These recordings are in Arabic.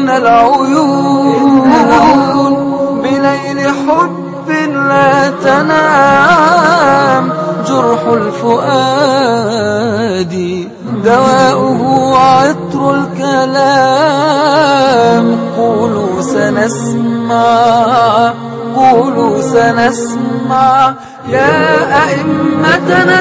إن العيون بليل حب لا تنام، جرح الفؤاد دواؤه عطر الكلام. قولوا سنسمع، قولوا سنسمع يا أئمتنا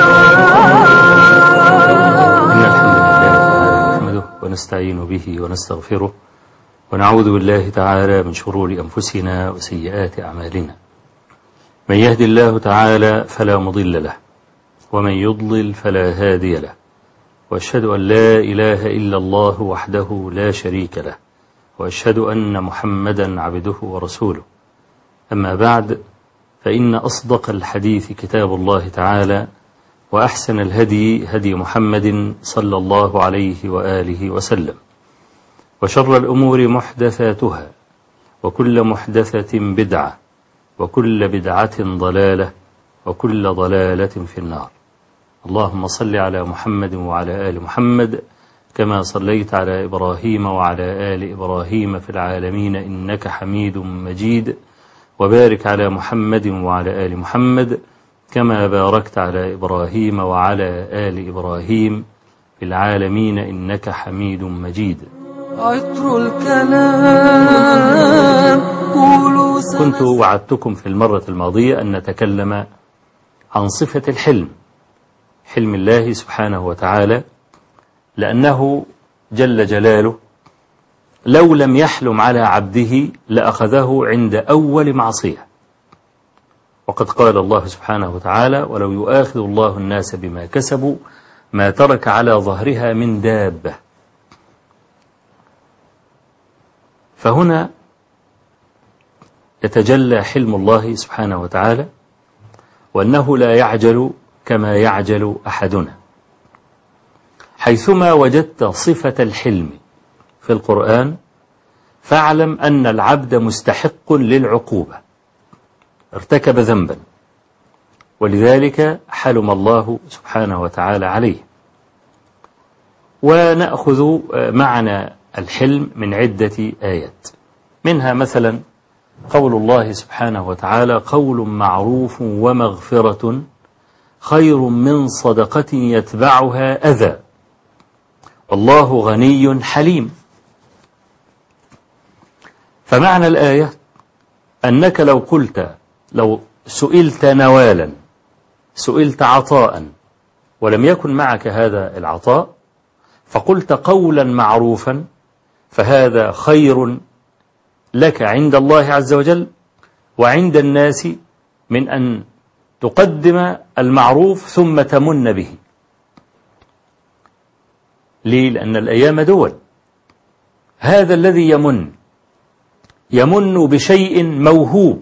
الكرام. إن الحمد لله نحمده ونستعين به ونستغفره، ونعوذ بالله تعالى من شرور أنفسنا وسيئات أعمالنا. من يهد الله تعالى فلا مضل له، ومن يضلل فلا هادي له، وأشهد أن لا إله إلا الله وحده لا شريك له، وأشهد أن محمدا عبده ورسوله. أما بعد، فإن أصدق الحديث كتاب الله تعالى، وأحسن الهدي هدي محمد صلى الله عليه وآله وسلم، وشر الأمور محدثاتها، وكل محدثة بدعة، وكل بدعة ضلالة، وكل ضلالة في النار. اللهم صل على محمد وعلى آل محمد كما صليت على إبراهيم وعلى آل إبراهيم في العالمين إنك حميد مجيد، وبارك على محمد وعلى آل محمد كما باركت على إبراهيم وعلى آل إبراهيم في العالمين إنك حميد مجيد. عطر الكلام. كنت وعدتكم في المرة الماضية أن نتكلم عن صفة الحلم، حلم الله سبحانه وتعالى، لأنه جل جلاله لو لم يحلم على عبده لأخذه عند أول معصية. وقد قال الله سبحانه وتعالى: ولو يؤاخذ الله الناس بما كسبوا ما ترك على ظهرها من دابة. فهنا يتجلى حلم الله سبحانه وتعالى، وأنه لا يعجل كما يعجل أحدنا. حيثما وجدت صفة الحلم في القرآن فاعلم أن العبد مستحق للعقوبة، ارتكب ذنبا، ولذلك حلم الله سبحانه وتعالى عليه. ونأخذ معنى الحلم من عدة آيات، منها مثلا قول الله سبحانه وتعالى: قول معروف ومغفرة خير من صدقة يتبعها أذى والله غني حليم. فمعنى الآية أنك لو سئلت نوالا، سئلت عطاء، ولم يكن معك هذا العطاء، فقلت قولا معروفا، فهذا خير لك عند الله عز وجل وعند الناس من أن تقدم المعروف ثم تمن به. ليه؟ لأن الأيام دول. هذا الذي يمن بشيء موهوب،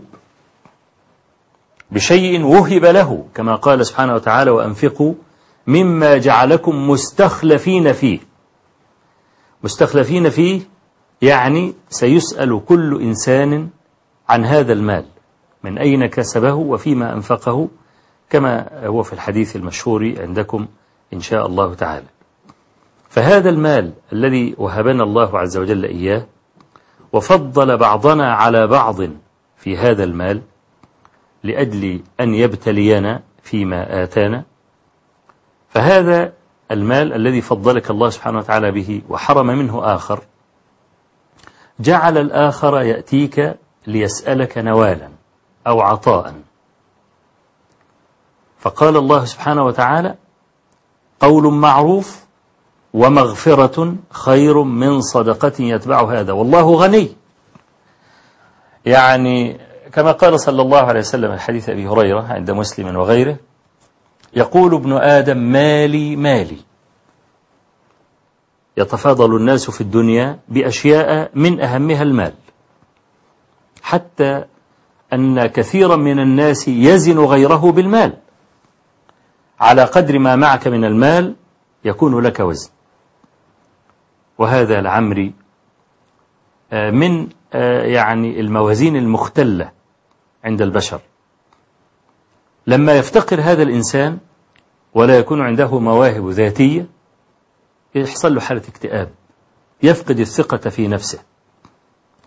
بشيء وهب له، كما قال سبحانه وتعالى: وأنفقوا مما جعلكم مستخلفين فيه. مستخلفين فيه يعني سيسأل كل إنسان عن هذا المال، من أين كسبه وفيما أنفقه، كما هو في الحديث المشهور عندكم إن شاء الله تعالى. فهذا المال الذي وهبنا الله عز وجل إياه، وفضل بعضنا على بعض في هذا المال لأجل أن يبتلينا فيما آتانا، فهذا المال الذي فضلك الله سبحانه وتعالى به وحرم منه آخر، جعل الآخر يأتيك ليسألك نوالا أو عطاء. فقال الله سبحانه وتعالى: قول معروف ومغفرة خير من صدقة يتبع هذا والله غني. يعني كما قال صلى الله عليه وسلم الحديث أبي هريرة عند مسلم وغيره: يقول ابن آدم مالي مالي. يتفاضل الناس في الدنيا بأشياء من أهمها المال، حتى أن كثيرا من الناس يزن غيره بالمال، على قدر ما معك من المال يكون لك وزن. وهذا العمر من يعني الموازين المختلة عند البشر. لما يفتقر هذا الإنسان ولا يكون عنده مواهب ذاتية، يحصل له حالة اكتئاب، يفقد الثقة في نفسه،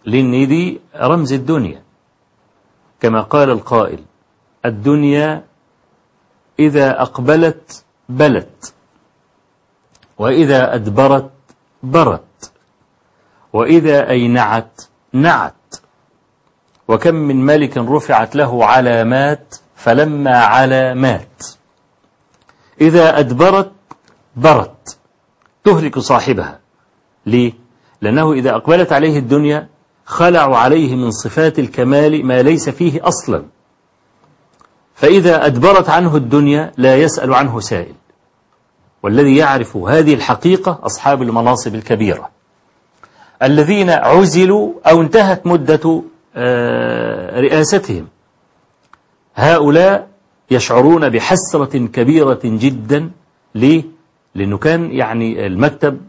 لأن دي رمز الدنيا، كما قال القائل: الدنيا إذا أقبلت بلت، وإذا أدبرت برت، وإذا أينعت نعت، وكم من ملك رفعت له علامات فلما علا مات. إذا أدبرت برت، تهلك صاحبها. ليه؟ لأنه إذا أقبلت عليه الدنيا خلعوا عليه من صفات الكمال ما ليس فيه أصلا، فإذا أدبرت عنه الدنيا لا يسأل عنه سائل. والذي يعرف هذه الحقيقة أصحاب المناصب الكبيرة الذين عزلوا أو انتهت مدة رئاستهم، هؤلاء يشعرون بحسرة كبيرة جدا. ليه؟ لأنه كان يعني المكتب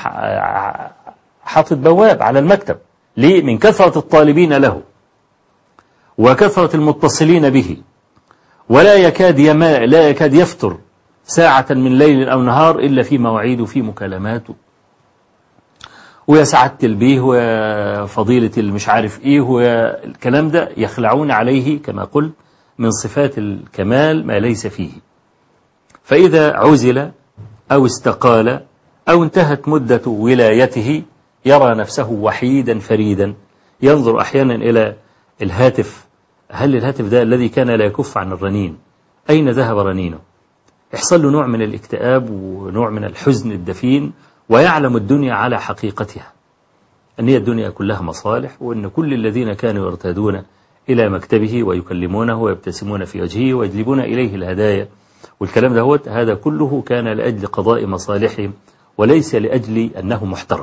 حاطط بواب على المكتب. ليه؟ من كثرة الطالبين له وكثرة المتصلين به، ولا يكاد يفتر ساعة من ليل أو نهار إلا في مواعيد وفي مكالمات ويا سعادة البيه وفضيلة المش عارف إيه والكلام ده، يخلعون عليه كما قلت من صفات الكمال ما ليس فيه. فإذا عزل أو استقال أو انتهت مدة ولايته يرى نفسه وحيدا فريدا، ينظر أحيانا إلى الهاتف، هل الهاتف ده الذي كان لا يكف عن الرنين أين ذهب رنينه؟ يحصل له نوع من الاكتئاب ونوع من الحزن الدفين، ويعلم الدنيا على حقيقتها، أن هي الدنيا كلها مصالح، وأن كل الذين كانوا يرتادون إلى مكتبه ويكلمونه ويبتسمون في وجهه ويجلبون إليه الهدايا والكلام ده، هذا كله كان لأجل قضاء مصالحهم وليس لأجل أنه محترم.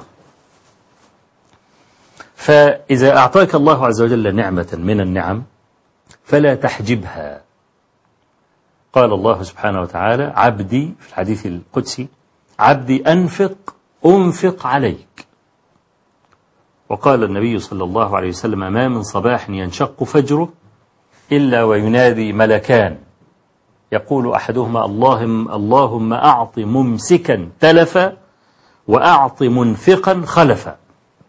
فإذا أعطاك الله عز وجل نعمة من النعم فلا تحجبها. قال الله سبحانه وتعالى: عبدي في الحديث القدسي: عبدي أنفق عليك. وقال النبي صلى الله عليه وسلم: ما من صباح ينشق فجره إلا وينادي ملكان، يقول أحدهما: اللهم أعط ممسكا تلفا وأعط منفقا خلفا.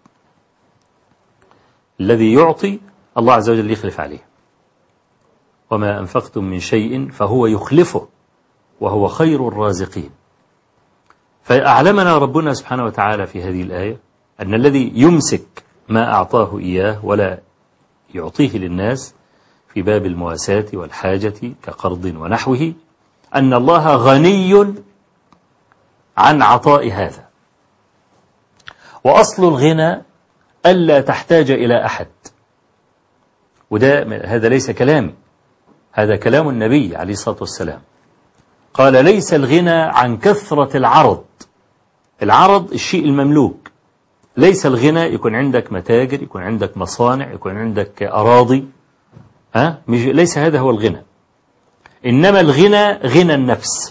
الذي يعطي الله عز وجل يخلف عليه، وما أنفقتم من شيء فهو يخلفه وهو خير الرازقين. فأعلمنا ربنا سبحانه وتعالى في هذه الآية أن الذي يمسك ما أعطاه إياه ولا يعطيه للناس في باب المواساة والحاجة كقرض ونحوه، أن الله غني عن عطاء هذا. وأصل الغنى ألا تحتاج إلى أحد، هذا ليس كلامي، هذا كلام النبي عليه الصلاة والسلام. قال: ليس الغنى عن كثرة العرض الشيء المملوك. ليس الغنى يكون عندك متاجر، يكون عندك مصانع، يكون عندك أراضي، ليس هذا هو الغنى. إنما الغنى غنى النفس.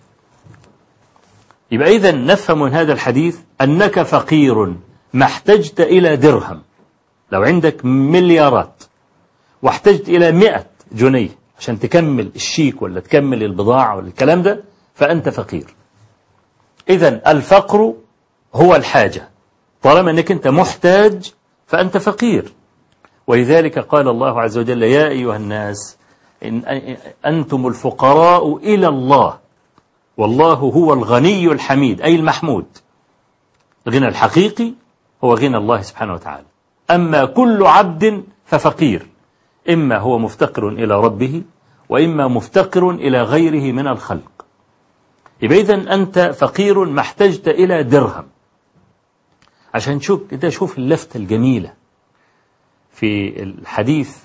يبقى إذن نفهم من هذا الحديث أنك فقير ما احتجت إلى درهم. لو عندك مليارات واحتجت إلى 100 جنيه عشان تكمل الشيك ولا تكمل البضاعة ولا الكلام ده، فأنت فقير. إذن الفقر هو الحاجة. طالما أنك أنت محتاج فأنت فقير. ولذلك قال الله عز وجل: يا أيها الناس أنتم الفقراء إلى الله والله هو الغني الحميد، أي المحمود. الغنى الحقيقي هو غنى الله سبحانه وتعالى. أما كل عبد ففقير، إما هو مفتقر إلى ربه وإما مفتقر إلى غيره من الخلق. يبقى إذن أنت فقير ما احتجت إلى درهم. عشان شوف اللفتة الجميلة في الحديث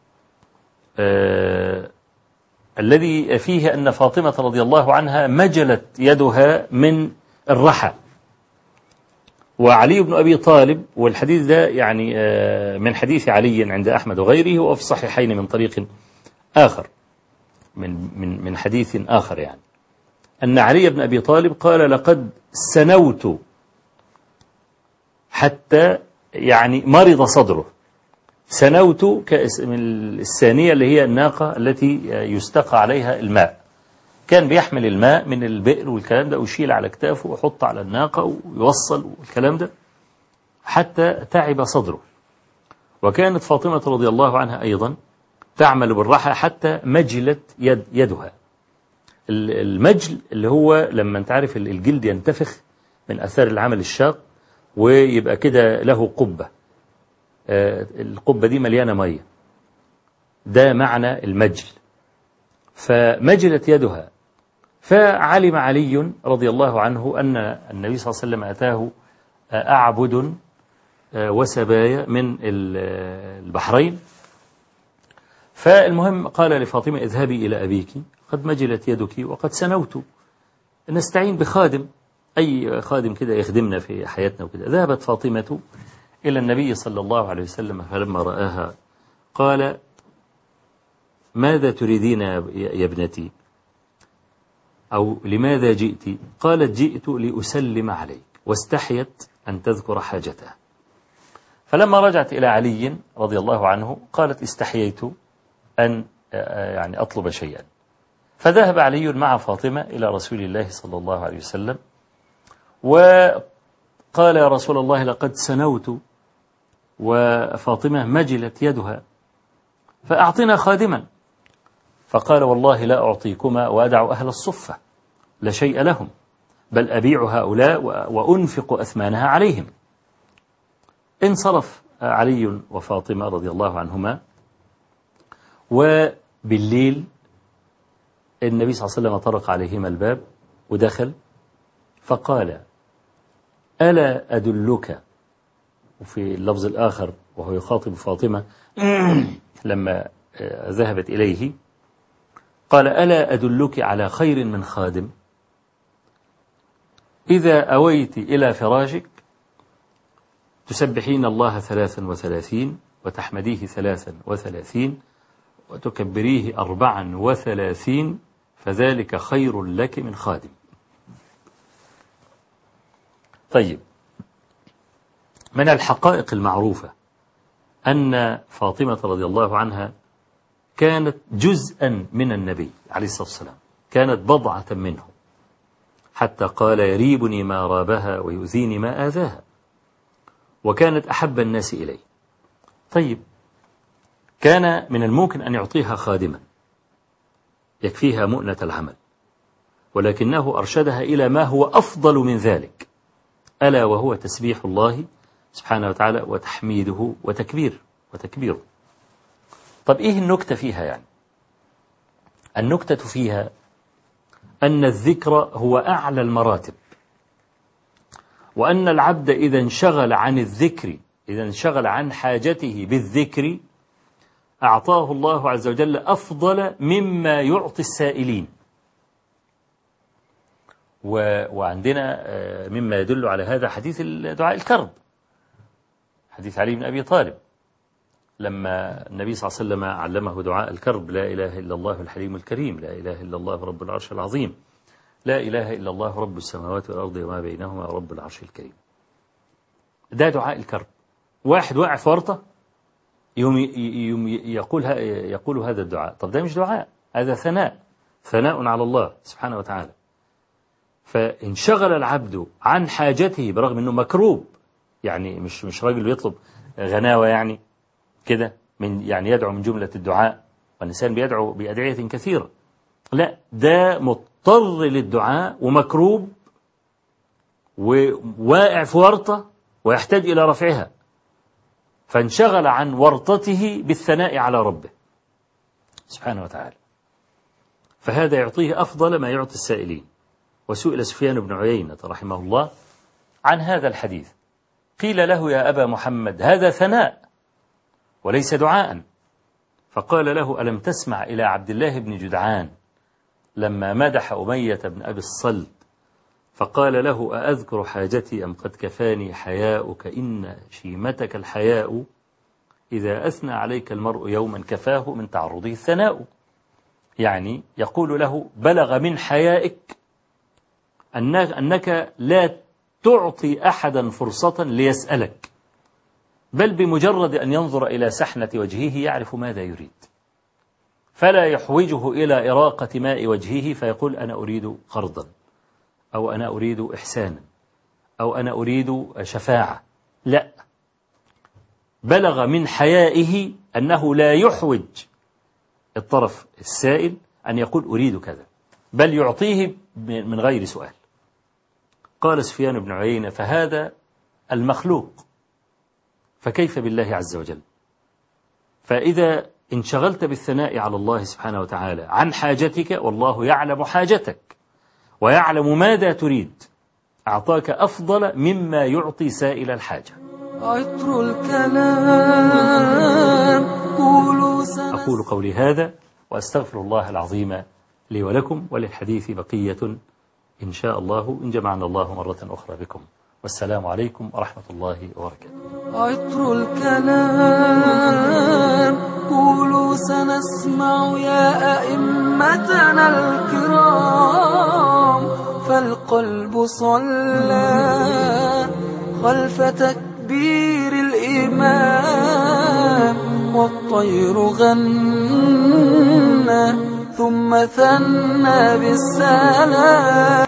الذي فيه أن فاطمة رضي الله عنها مجلت يدها من الرحى، وعلي بن أبي طالب، والحديث ده يعني من حديث علي عند أحمد وغيره، وفي الصحيحين من طريق آخر من حديث آخر، يعني أن علي بن أبي طالب قال: لقد سنوت حتى يعني مرض صدره. سنوت من الثانية اللي هي الناقة التي يستقى عليها الماء، كان بيحمل الماء من البئر والكلام ده ويشيل على كتافه ويحط على الناقة ويوصل والكلام ده حتى تعب صدره. وكانت فاطمة رضي الله عنها أيضا تعمل بالراحة حتى مجلت يدها. المجل اللي هو لما انت عارف الجلد ينتفخ من أثار العمل الشاق ويبقى كده له قبة، القبة دي مليانة مية، ده معنى المجل. فمجلت يدها، فعلم علي رضي الله عنه أن النبي صلى الله عليه وسلم أتاه أعبد وسبايا من البحرين. فالمهم قال لفاطمة اذهبي إلى أبيك قد مجلت يدك وقد سنوت، نستعين بخادم، أي خادم كده يخدمنا في حياتنا وكده. ذهبت فاطمة إلى النبي صلى الله عليه وسلم فلما رآها قال ماذا تريدين يا ابنتي، أو لماذا جئت؟ قالت جئت لأسلم عليك، واستحيت أن تذكر حاجتها. فلما رجعت إلى علي رضي الله عنه قالت استحييت أن يعني أطلب شيئا. فذهب علي مع فاطمة إلى رسول الله صلى الله عليه وسلم وقال يا رسول الله لقد سنوت وفاطمة مجلت يدها فأعطنا خادما. فقال والله لا أعطيكما وأدع أهل الصفة لا شيء لهم، بل أبيع هؤلاء وأنفق أثمانها عليهم. انصرف علي وفاطمة رضي الله عنهما، وبالليل النبي صلى الله عليه وسلم طرق عليهما الباب ودخل فقال ألا أدلك، وفي اللفظ الآخر وهو يخاطب فاطمة لما ذهبت إليه قال ألا أدلك على خير من خادم، إذا أويت إلى فراشك تسبحين الله 33 وتحمديه 33 وتكبريه 34 فذلك خير لك من خادم. طيب، من الحقائق المعروفة أن فاطمة رضي الله عنها كانت جزءا من النبي عليه الصلاة والسلام، كانت بضعة منه، حتى قال يريبني ما رابها ويؤذيني ما آذاها، وكانت أحب الناس إليه. طيب، كان من الممكن أن يعطيها خادما يكفيها مؤنة العمل، ولكنه أرشدها إلى ما هو أفضل من ذلك، ألا وهو تسبيح الله سبحانه وتعالى وتحميده وتكبيره. طب إيه النكتة فيها يعني؟ النكتة فيها أن الذكر هو أعلى المراتب، وأن العبد إذا انشغل عن الذكر، إذا انشغل عن حاجته بالذكر، أعطاه الله عز وجل أفضل مما يعطي السائلين. وعندنا مما يدل على هذا حديث دعاء الكرب، حديث علي بن أبي طالب لما النبي صلى الله عليه وسلم علمه دعاء الكرب: لا إله إلا الله الحليم الكريم، لا إله إلا الله رب العرش العظيم، لا إله إلا الله رب السماوات والأرض وما بينهما رب العرش الكريم. ده دعاء الكرب. واحد واقع في ورطة يقول هذا الدعاء. طب ده مش دعاء، هذا ثناء على الله سبحانه وتعالى. فانشغل العبد عن حاجته برغم أنه مكروب، يعني مش راجل بيطلب غناوة يعني كده، يعني يدعو من جملة الدعاء، والإنسان بيدعو بأدعية كثيرة، لا، ده مضطر للدعاء ومكروب وواقع في ورطة ويحتاج إلى رفعها، فانشغل عن ورطته بالثناء على ربه سبحانه وتعالى، فهذا يعطيه أفضل ما يعطي السائلين. وسئل سفيان بن عيينة رحمه الله عن هذا الحديث، قيل له يا أبا محمد هذا ثناء وليس دعاء، فقال له ألم تسمع إلى عبد الله بن جدعان لما مدح أمية بن أبي الصلت فقال له أأذكر حاجتي أم قد كفاني حياؤك، إن شيمتك الحياء، إذا أثنى عليك المرء يوما كفاه من تعرضه الثناء. يعني يقول له بلغ من حيائك أنك لا تعطي أحدا فرصة ليسألك، بل بمجرد أن ينظر إلى سحنة وجهه يعرف ماذا يريد، فلا يحوجه إلى إراقة ماء وجهه فيقول أنا أريد قرضا، أو أنا أريد إحسانا، أو أنا أريد شفاعة. لا، بلغ من حيائه أنه لا يحوج الطرف السائل أن يقول أريد كذا، بل يعطيه من غير سؤال. قال سفيان بن عيينة: فهذا المخلوق، فكيف بالله عز وجل؟ فإذا انشغلت بالثناء على الله سبحانه وتعالى عن حاجتك، والله يعلم حاجتك ويعلم ماذا تريد، أعطاك أفضل مما يعطي سائل الحاجة. عطر الكلام أقول قولي هذا وأستغفر الله العظيم لي ولكم، وللحديث بقية إن شاء الله إن جمعنا الله مرة أخرى بكم، والسلام عليكم ورحمة الله وبركاته. عطر الكلام قولوا سنسمع يا أئمتنا الكرام، فالقلب صلى خلف تكبير الإمام، والطير غنى ثم ثنى بالسلام.